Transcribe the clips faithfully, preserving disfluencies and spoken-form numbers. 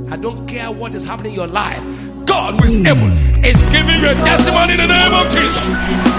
I don't care what is happening in your life. God who is able is giving you a testimony in the name of Jesus.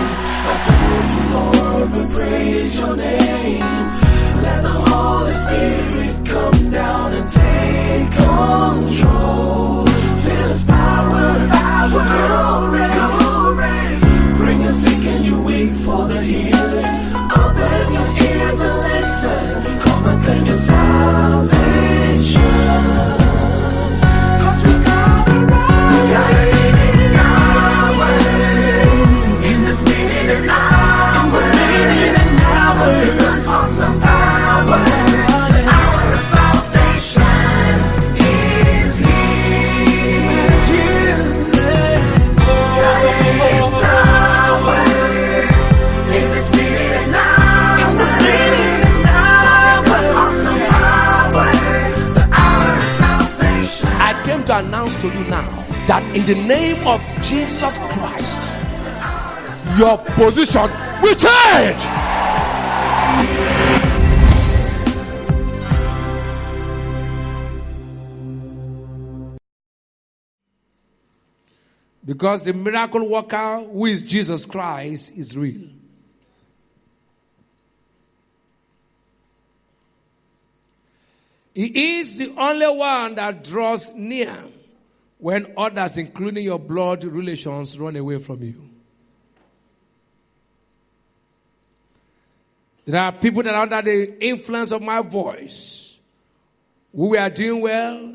Lord, we praise your name. Let the Holy Spirit come down and take control. Feel his power, power, glory, glory. Bring the sick and you weak for the healing. Open your ears and listen. Come and claim your salvation. Cause we got it right. Got it in his tower. In this minute and hour. In this minute and hour. God's awesome power. The hour of salvation is here. Got it in his tower. In this minute and hour. In this minute and hour. God's awesome power. The hour of salvation. I came to announce to you now that in the name of Jesus Christ, your position will change. Because the miracle worker who is Jesus Christ is real. He is the only one that draws near when others, including your blood relations, run away from you. There are people that are under the influence of my voice who are doing well,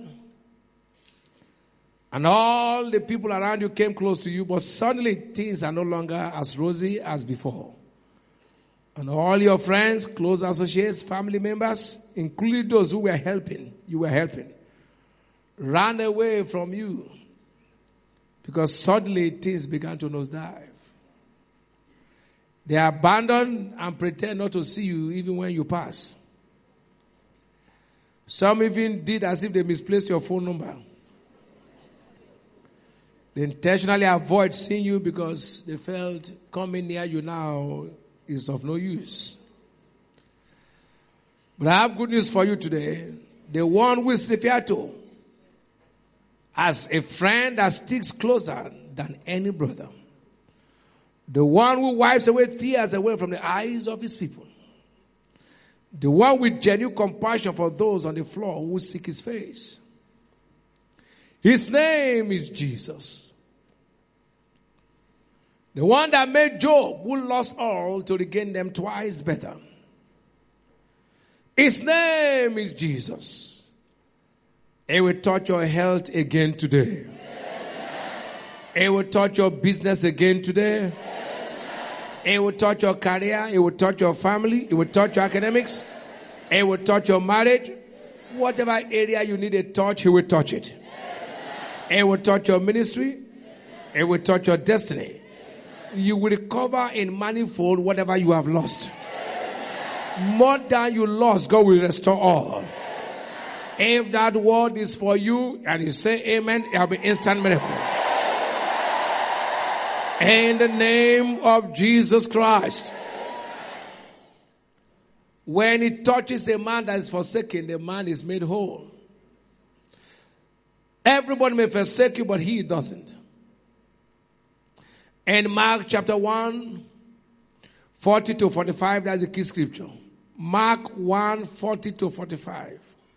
and all the people around you came close to you, but suddenly things are no longer as rosy as before. And all your friends, close associates, family members, including those who were helping, you were helping, ran away from you because suddenly things began to nosedive. They abandon and pretend not to see you even when you pass. Some even did as if they misplaced your phone number. They intentionally avoid seeing you because they felt coming near you now is of no use. But I have good news for you today. The one who is referred to as a friend that sticks closer than any brother. The one who wipes away tears away from the eyes of his people. The one with genuine compassion for those on the floor who seek his face. His name is Jesus. The one that made Job, who lost all, to regain them twice better. His name is Jesus. He will touch your health again today. He will touch your business again today. He will touch your career. He will touch your family. He will touch your academics. He will touch your marriage. Whatever area you need a touch, he will touch it. He will touch your ministry. He will touch your destiny. You will recover in manifold whatever you have lost. More than you lost, God will restore all. If that word is for you and you say amen, it will be instant miracle. In the name of Jesus Christ. When it touches a man that is forsaken, the man is made whole. Everybody may forsake you, but he doesn't. In Mark chapter one, forty to forty-five, that's the key scripture. Mark one, forty to forty-five.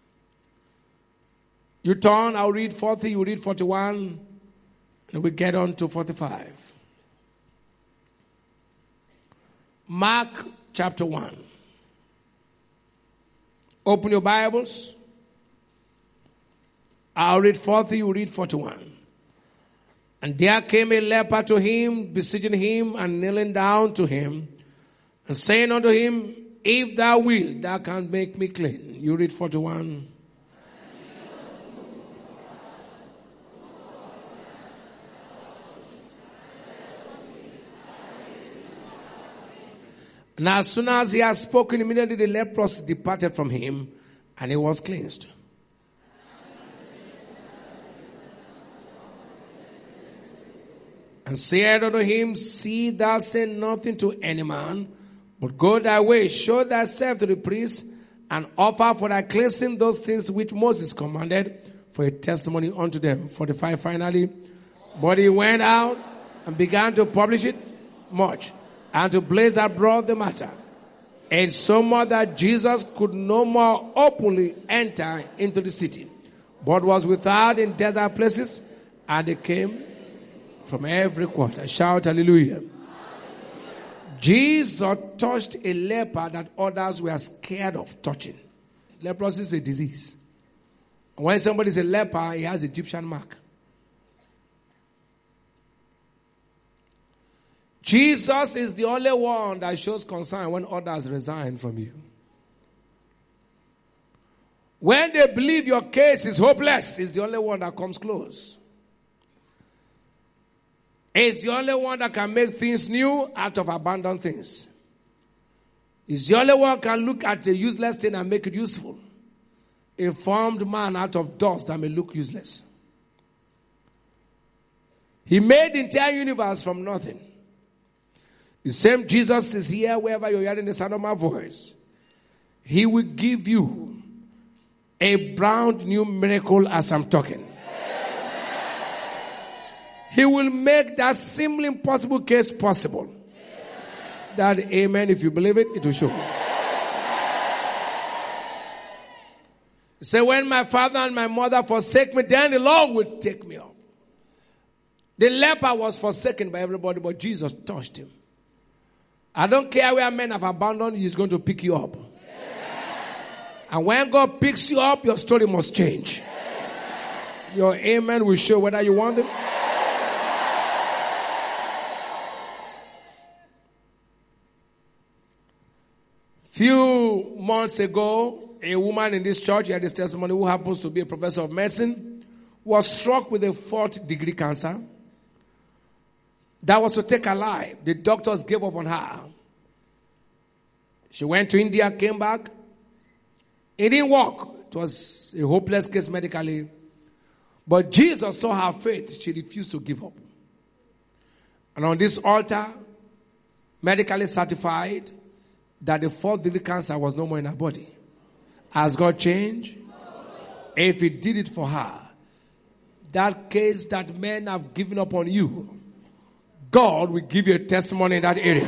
You turn, I'll read forty, you read forty-one, and we get on to forty-five. Mark chapter one. Open your Bibles. I'll read forty, you read forty-one. And there came a leper to him, beseeching him and kneeling down to him, and saying unto him, if thou wilt, thou canst make me clean. You read forty-one. And as soon as he had spoken, immediately the leprosy departed from him, and he was cleansed. And said unto him, see thou say nothing to any man, but go thy way, show thyself to the priest, and offer for thy cleansing those things which Moses commanded, for a testimony unto them. forty-five finally. But he went out and began to publish it much, and to blaze abroad the matter. And so much that Jesus could no more openly enter into the city, but was without in desert places, and they came from every quarter. Shout hallelujah. Jesus touched a leper that others were scared of touching. Leprosy is a disease. When somebody is a leper, he has Egyptian mark. Jesus is the only one that shows concern when others resign from you. When they believe your case is hopeless, he's the only one that comes close. He's the only one that can make things new out of abandoned things. He's the only one that can look at a useless thing and make it useful. A formed man out of dust that may look useless. He made the entire universe from nothing. The same Jesus is here wherever you're hearing the sound of my voice. He will give you a brand new miracle as I'm talking. He will make that seemingly impossible case possible. That amen, if you believe it, it will show. Say, when my father and my mother forsake me, then the Lord will take me up. The leper was forsaken by everybody, but Jesus touched him. I don't care where men have abandoned you, he's going to pick you up. And when God picks you up, your story must change. Your amen will show whether you want them. Few months ago, a woman in this church, had this testimony, who happens to be a professor of medicine, was struck with a fourth degree cancer that was to take her life. The doctors gave up on her. She went to India, came back. It didn't work. It was a hopeless case medically. But Jesus saw her faith. She refused to give up. And on this altar, medically certified that the fourth degree cancer was no more in her body. Has God changed? If He did it for her, that case that men have given up on you, God will give you a testimony in that area.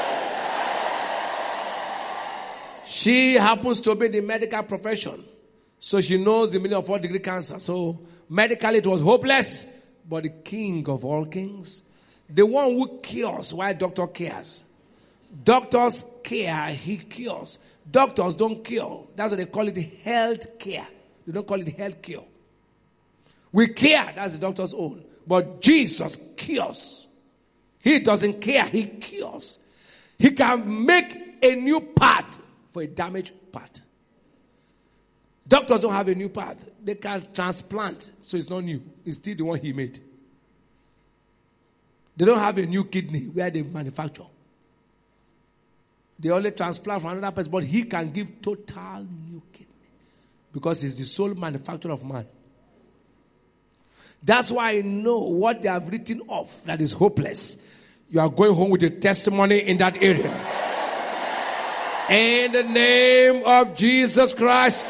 She happens to be in the medical profession, so she knows the meaning of fourth degree cancer. So medically it was hopeless, but the King of all kings, the one who cures, why doctor cares? Doctors care, He cures. Doctors don't cure. That's what they call it, health care. They don't call it health cure. We care, that's the doctor's own. But Jesus cures. He doesn't care, He cures. He can make a new path for a damaged path. Doctors don't have a new path. They can transplant, so it's not new. It's still the one He made. They don't have a new kidney where they manufacture. They only transplant from another person, but He can give total new kidney because He's the sole manufacturer of man. That's why I know what they have written off that is hopeless. You are going home with a testimony in that area. In the name of Jesus Christ.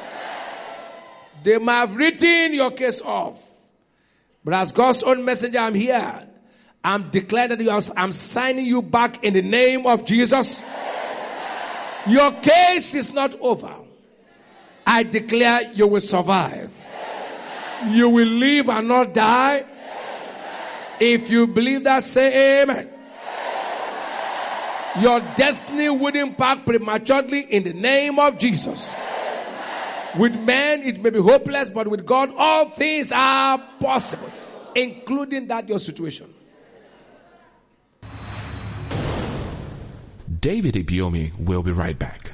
They might have written your case off. But as God's own messenger, I'm here. I'm declaring that you are, I'm signing you back in the name of Jesus. Your case is not over. I declare you will survive. You will live and not die. If you believe that, say amen. Your destiny will impact prematurely in the name of Jesus. With men, it may be hopeless, but with God, all things are possible, including that your situation. David Ibiyeomie will be right back.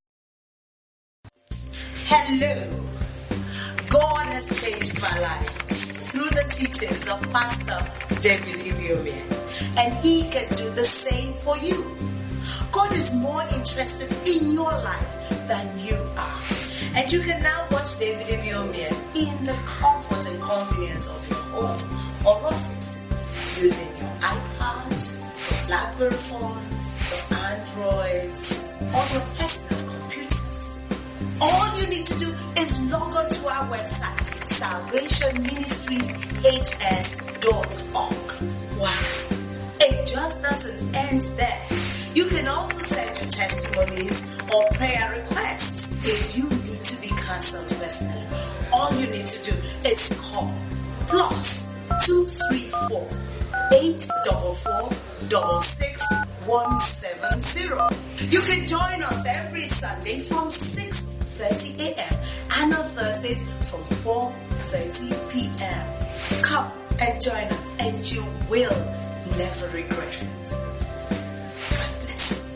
Hello. God has changed my life through the teachings of Pastor David Ibiyeomie, and He can do the same for you. God is more interested in your life than you are. And you can now watch David Ibiyeomie in the comfort and convenience of your home or office using your iPad, BlackBerry phones, Androids, or your personal computers. All you need need to do is log on to our website, salvation ministries h s dot org. Wow. It just doesn't end there. You can also send your testimonies or prayer requests if you need to be counseled personally. All you need to do is call plus two three four eight four four double six one seven zero. You can join us every Sunday from six thirty a.m. and on Thursdays from four thirty p.m. Come and join us and you will never regret it. God bless.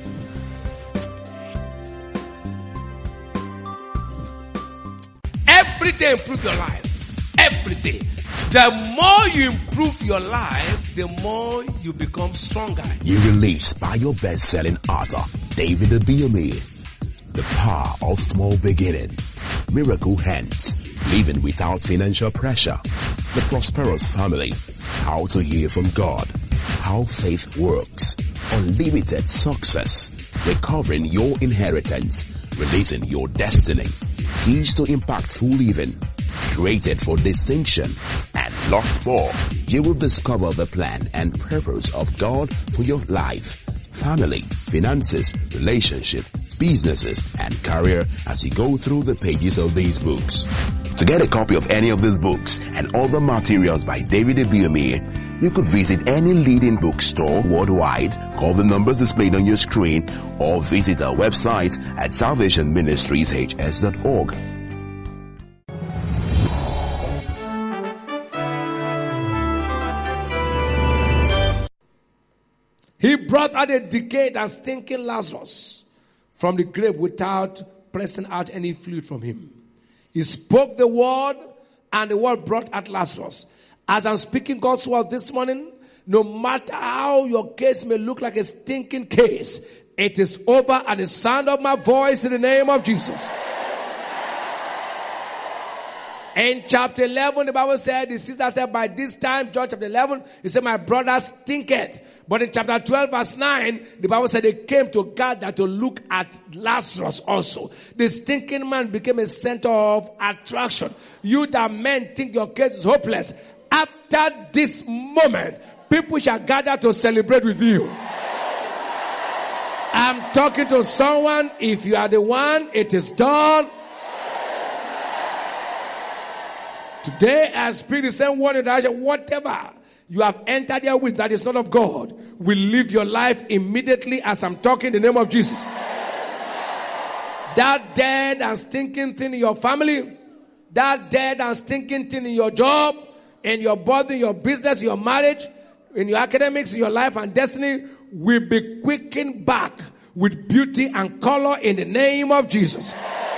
Every day improve your life. Every day. The more you improve your life, the more you become stronger. You released by your best-selling author, David Ibiyeomie. The Power of Small Beginning. Miracle Hands. Living without financial pressure. The Prosperous Family. How to hear from God. How faith works. Unlimited success. Recovering your inheritance. Releasing your destiny. Keys to impactful living. Created for distinction. And lots more. You will discover the plan and purpose of God for your life, family, finances, relationship, businesses, and career as you go through the pages of these books. To get a copy of any of these books and other materials by David Ibiyeomie, you could visit any leading bookstore worldwide, call the numbers displayed on your screen, or visit our website at salvation ministries h s dot org. He brought out a decayed and stinking Lazarus from the grave without pressing out any fluid from him. He spoke the word, and the word brought out Lazarus. As I'm speaking God's word this morning, no matter how your case may look like a stinking case, it is over at the sound of my voice in the name of Jesus. In chapter eleven, the Bible said, the sister said, by this time, John chapter eleven, he said, my brother stinketh. But in chapter twelve, verse nine, the Bible said they came to gather to look at Lazarus also. The stinking man became a center of attraction. You that men think your case is hopeless, after this moment, people shall gather to celebrate with you. I'm talking to someone. If you are the one, it is done. Today, I speak the same word in direction. Whatever you have entered here with that is not of God will live your life immediately as I'm talking in the name of Jesus. That dead and stinking thing in your family, that dead and stinking thing in your job, in your body, in your business, your marriage, in your academics, in your life and destiny will be quickened back with beauty and color in the name of Jesus.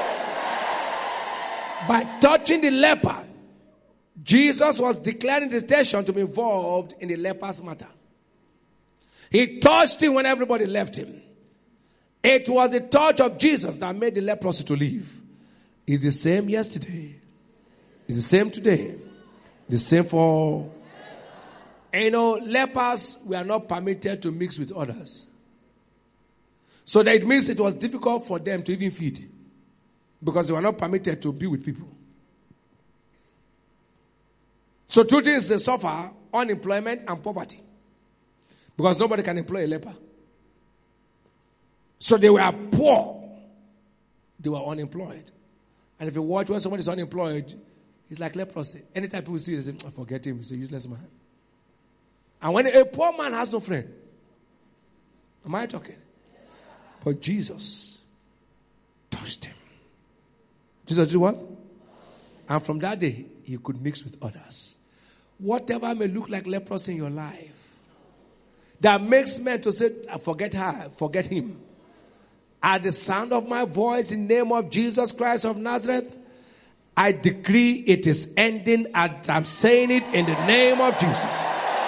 By touching the leper, Jesus was declaring his intention to be involved in the leper's matter. He touched him when everybody left him. It was the touch of Jesus that made the leprosy to leave. It's the same yesterday. It's the same today. The same for... And you know, lepers were not permitted to mix with others. So that it means it was difficult for them to even feed. Because they were not permitted to be with people. So two things they suffer, unemployment and poverty. Because nobody can employ a leper. So they were poor. They were unemployed. And if you watch when somebody is unemployed, it's like leprosy. Anytime people see it, they say, oh, forget him, he's a useless man. And when a poor man has no friend, am I talking? But Jesus touched him. Jesus did what? And from that day, he could mix with others. Whatever may look like leprosy in your life, that makes men to say, forget her, forget him. At the sound of my voice in the name of Jesus Christ of Nazareth, I decree it is ending and I'm saying it in the name of Jesus.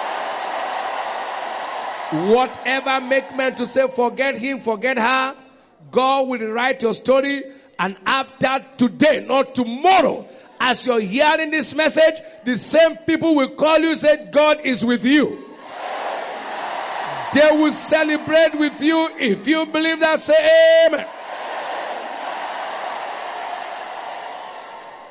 Whatever make men to say, forget him, forget her, God will write your story. And after today, not tomorrow, as you're hearing this message, the same people will call you and say, God is with you. They will celebrate with you. If you believe that, say amen.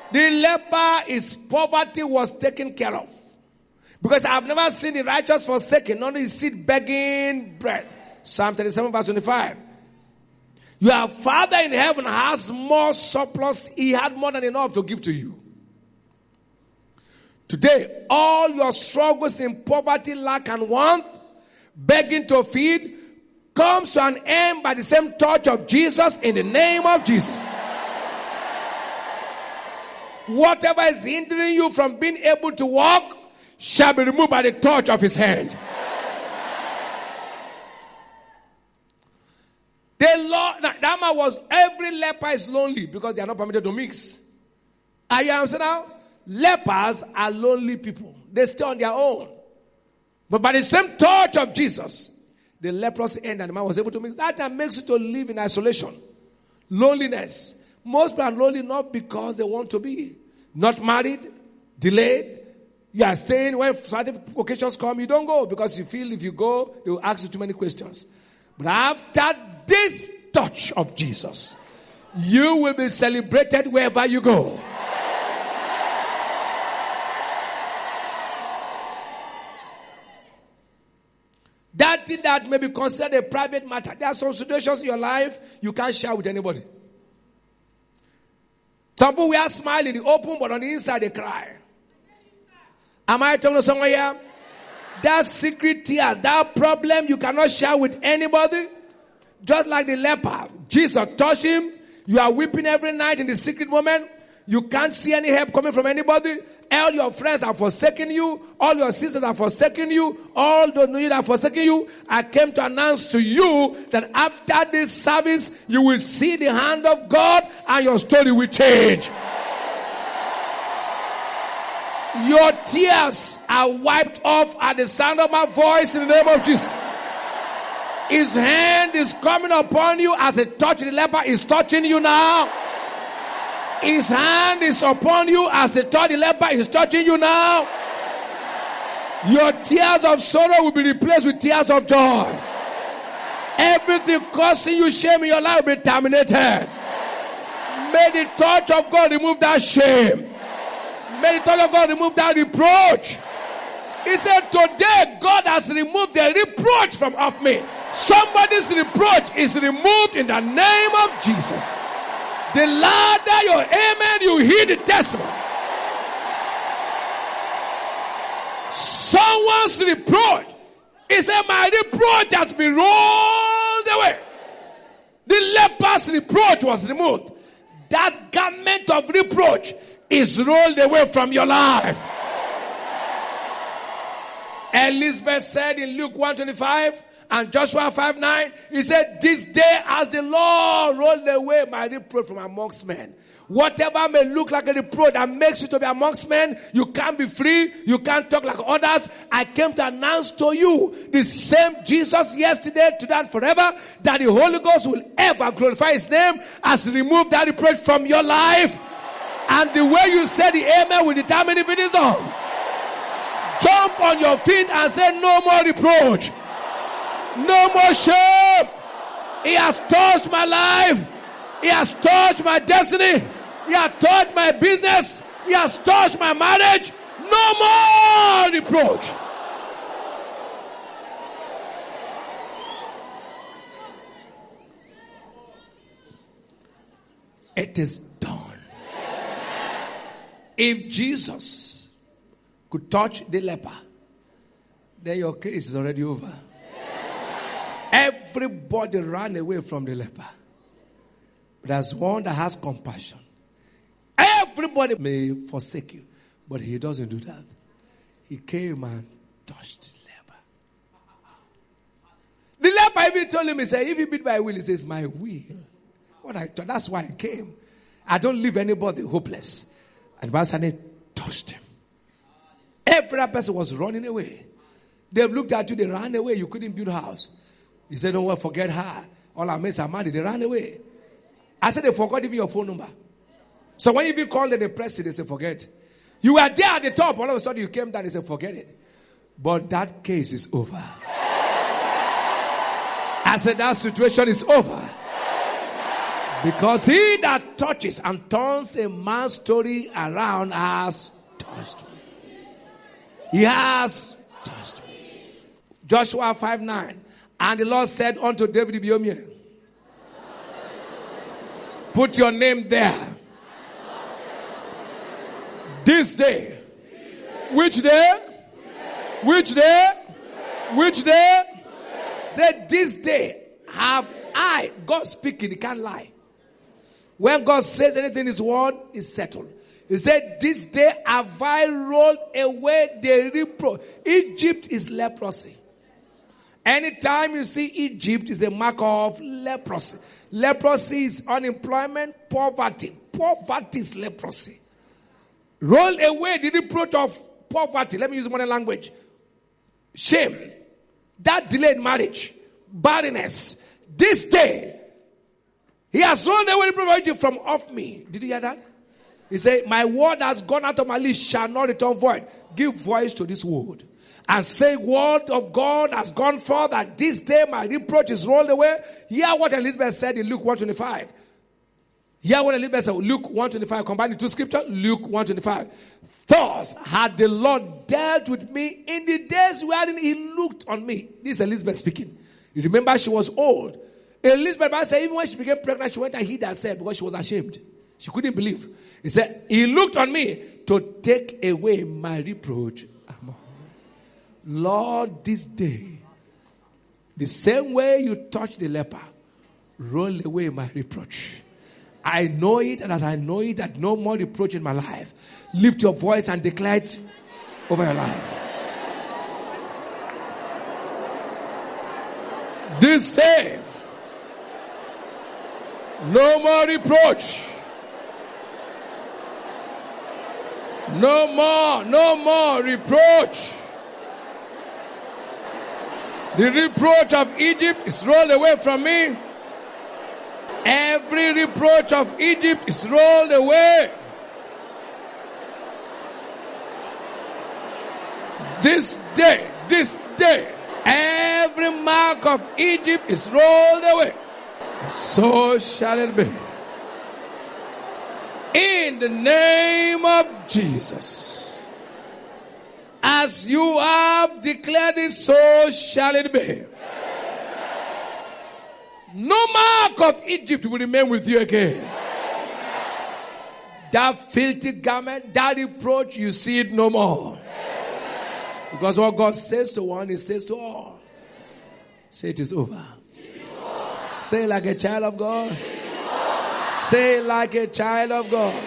The leper, his poverty was taken care of. Because I have never seen the righteous forsaken, nor his seed begging bread. Psalm thirty-seven verse twenty-five. Your Father in heaven has more surplus. He had more than enough to give to you. Today, all your struggles in poverty, lack and want, begging to feed, comes to an end by the same touch of Jesus in the name of Jesus. Whatever is hindering you from being able to walk shall be removed by the touch of his hand. The Lord, that man was, every leper is lonely because they are not permitted to mix. Are you understand now? Lepers are lonely people. They stay on their own. But by the same touch of Jesus, the leprosy ended and the man was able to mix. That time makes you to live in isolation. Loneliness. Most people are lonely not because they want to be. Not married, delayed. You are staying. When certain occasions come, you don't go because you feel if you go, they will ask you too many questions. But after this touch of Jesus, you will be celebrated wherever you go. That thing that may be considered a private matter. There are some situations in your life you can't share with anybody. Some people we are smiling in the open, but on the inside they cry. Am I talking to someone here? That secret tear, that problem you cannot share with anybody. Just like the leper. Jesus touched him. You are weeping every night in the secret moment. You can't see any help coming from anybody. All your friends are forsaking you. All your sisters are forsaking you. All those new are forsaking you. I came to announce to you that after this service, you will see the hand of God and your story will change. Your tears are wiped off at the sound of my voice in the name of Jesus. His hand is coming upon you as a touch. The leper is touching you now. His hand is upon you as a touch. The leper is touching you now. Your tears of sorrow will be replaced with tears of joy. Everything causing you shame in your life will be terminated. May the touch of God remove that shame. May the touch of God remove that reproach. He said, today God has removed the reproach from off me. Somebody's reproach is removed in the name of Jesus. The louder your amen, you hear the testimony. Someone's reproach. He said, my reproach has been rolled away. The leper's reproach was removed. That garment of reproach is rolled away from your life. Elizabeth said in Luke one twenty-five and Joshua five nine, he said, this day as the Lord rolled away my reproach from amongst men. Whatever may look like a reproach that makes you to be amongst men, you can't be free, you can't talk like others. I came to announce to you the same Jesus yesterday, today and forever, that the Holy Ghost will ever glorify his name, has removed that reproach from your life. And the way you say the amen will determine if it is done. Jump on your feet and say, no more reproach. No more shame. He has touched my life. He has touched my destiny. He has touched my business. He has touched my marriage. No more reproach. It is done. If Jesus could touch the leper, then your case is already over. Everybody ran away from the leper. But there's one that has compassion. Everybody may forsake you, but he doesn't do that. He came and touched the leper. The leper even told him, he said, if you beat my will, he says, my will. What I thought, that's why I came. I don't leave anybody hopeless. And Pastor touched him. Every person was running away. They've looked at you, they ran away. You couldn't build a house. He said, don't worry, forget her. All our mates are married. They ran away. I said, they forgot even your phone number. So when you even called them, they pressed it, they said, forget. You were there at the top. All of a sudden, you came down, they said, forget it. But that case is over. I said, that situation is over. Because he that touches and turns a man's story around has touched me. He has touched me. Joshua five nine. And the Lord said unto David Ibiomie, put your name there. This day. Which day? Which day? Which day? Said this day have I, God speaking, he can't lie. When God says anything in his word, is settled. He said, this day have I rolled away the reproach. Egypt is leprosy. Anytime you see Egypt is a mark of leprosy. Leprosy is unemployment, poverty. Poverty is leprosy. Roll away the reproach of poverty. Let me use modern language. Shame. That delayed marriage. Barrenness. This day, he has rolled away the reproach from off me. Did you hear that? He said, my word has gone out of my lips, shall not return void. Give voice to this word. And say, word of God has gone forth that this day my reproach is rolled away. Hear what Elizabeth said in Luke one twenty-five. Hear what Elizabeth said, Luke one twenty-five, combine the two scriptures, Luke one twenty-five. Thus had the Lord dealt with me in the days wherein he looked on me. This is Elizabeth speaking. You remember she was old. Elizabeth said even when she became pregnant, she went and hid herself because she was ashamed. She couldn't believe. He said, he looked on me to take away my reproach among men. Lord, this day, the same way you touched the leper, roll away my reproach. I know it, and as I know it, that no more reproach in my life. Lift your voice and declare it over your life. This day, no more reproach. No more, no more reproach. The reproach of Egypt is rolled away from me. Every reproach of Egypt is rolled away. This day, this day, every mark of Egypt is rolled away. So shall it be. In the name of Jesus. As you have declared it, so shall it be. No mark of Egypt will remain with you again. That filthy garment, that reproach, you see it no more. Because what God says to one, he says to all. Say it is over. Say like a child of God. Say like a child of God.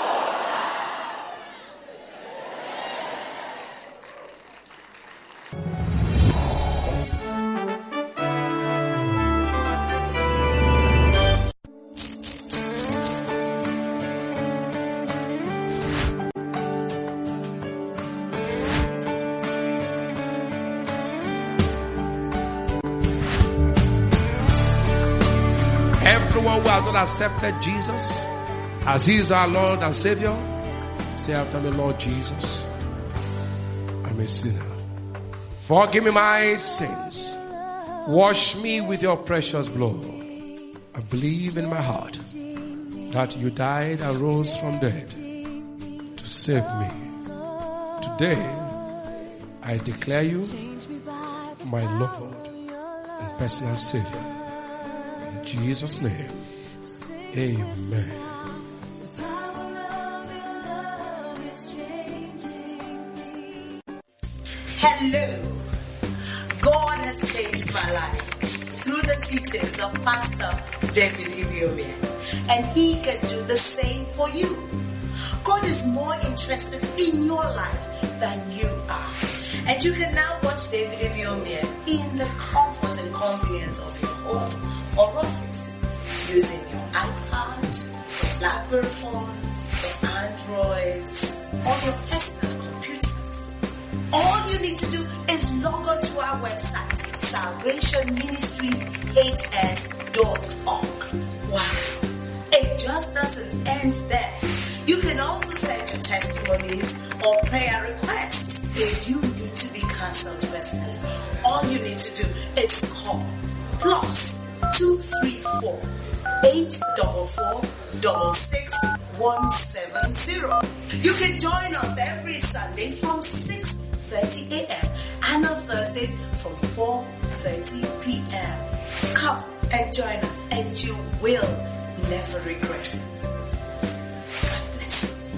Everyone who has not accepted Jesus as he is our Lord and Savior, say after me, Lord Jesus, I'm a sinner. Forgive me my sins. Wash me with your precious blood. I believe in my heart that you died and rose from dead to save me. Today, I declare you my Lord and personal Savior. In Jesus' name, amen. Hello. God has changed my life through the teachings of Pastor David Ibiomie, and he can do the same for you. God is more interested in your life than you are. And you can now watch David Ibiomie in the comfort and convenience of your home or office using your iPad, BlackBerry phones, your Androids, or your personal computers. All you need to do is log on to our website, salvation ministries h s dot org. Wow, it just doesn't end there. You can also send your testimonies or prayer requests if you need to be counseled personally. All you need to do is call plus two three four eight four four six six one seven zero. You can join us every Sunday from six thirty a.m. and on Thursdays from four thirty p.m. Come and join us and you will never regret it. God bless you.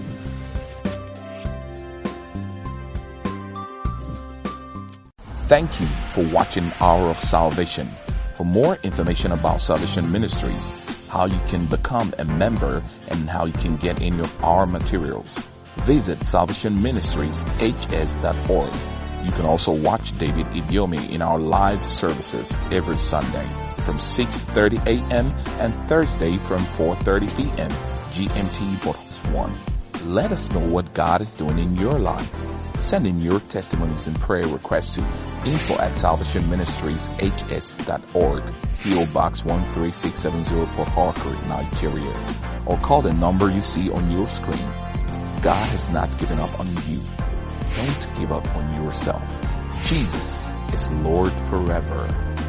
Thank you for watching Hour of Salvation. For more information about Salvation Ministries, how you can become a member, and how you can get in your our materials, visit salvation ministries h s dot org. You can also watch David Ibiome in our live services every Sunday from six thirty a.m. and Thursday from four thirty p.m. G M T Box one. Let us know what God is doing in your life. Send in your testimonies and prayer requests to info at salvation ministries h s dot org, P O Box one three six seven zero, Port Harcourt, Nigeria, or call the number you see on your screen. God has not given up on you. Don't give up on yourself. Jesus is Lord forever.